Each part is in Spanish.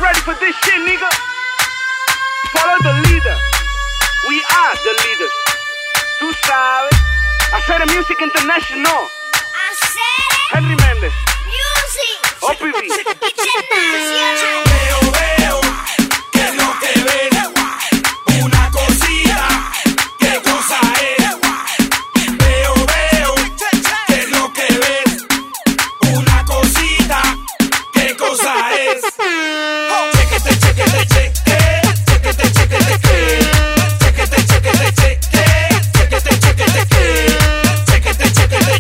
ready for this shit, nigga? Follow the leader. We are the leaders. Tú sabes. Hacer music international. Henry Méndez. Music. OPB. International. Veo, ¿qué es lo que ves? Una cosita, ¿qué cosa es? Veo, ¿qué es lo que ves? Una cosita, ¿qué cosa es? Chequete, chequete, chequete, chequete, chequete, chequete, chequete, chequete, chequete, chequete, chequete, chequete, chequete,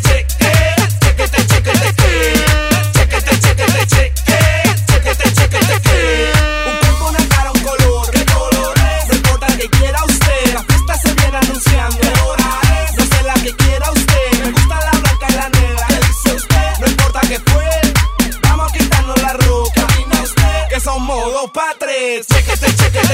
chequete. Un cuerpo, una cara, un color. ¿Qué color es? No importa que quiera usted. La fiesta se viene anunciando. ¿Qué hora es? No sé la que quiera usted. Me gusta la blanca y la negra. ¿Qué dice usted? No importa que fue. Vamos a quitarnos la ropa. ¿Qué opina usted? Que son modos pa' tres. Chequete, chequete.